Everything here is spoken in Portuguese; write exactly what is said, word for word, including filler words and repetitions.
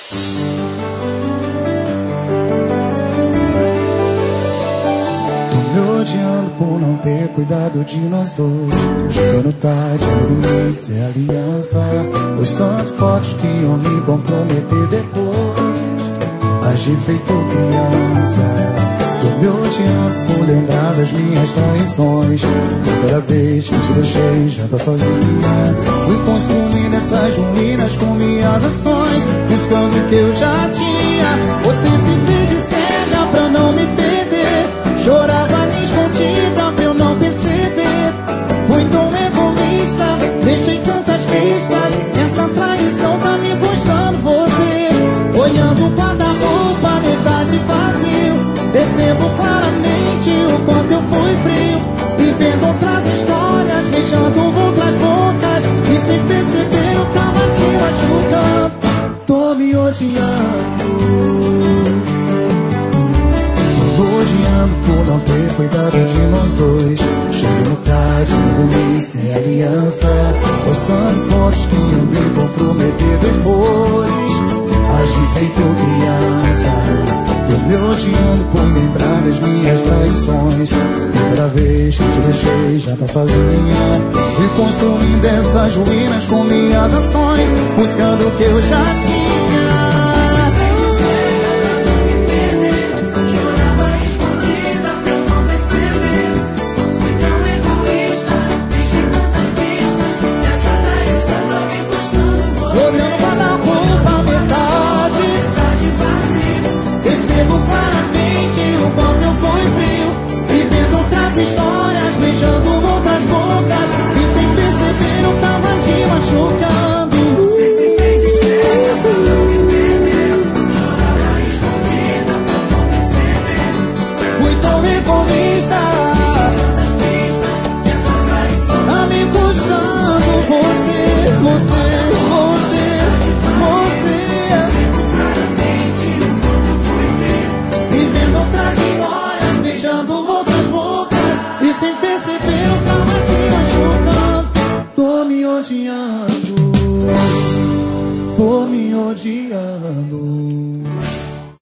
Odiando por não ter cuidado de nós dois, chegando tarde, no ser aliança, postando fotos que iam me comprometer depois. Agi feito criança. Tô me odiando por lembrar das minhas traições. Toda vez que te deixei, já tá sozinha. Fui construindo essas ruínas com minhas ações, buscando o que eu já tinha. Você se fez de cega pra não me perder. Chorava escondida pra eu não perceber. Fui tão egoísta, deixei tantas pistas. Essa traição tá me custando você. Olhando o guarda-roupa, metade vazio, percebo claramente o quanto eu fui frio. Vivendo outras histórias, beijando outras bocas, e sem perceber eu tava te machucando. Tô me odiando, odiando por não ter cuidado de nós dois. Chego tarde, dormi sem aliança, postando fotos que iam me comprometer depois. Agi feito criança. Tô me odiando por lembrar das minhas traições. Toda vez que te deixei, já tá sozinha. E construindo essas ruínas com minhas ações, buscando o que eu já tinha.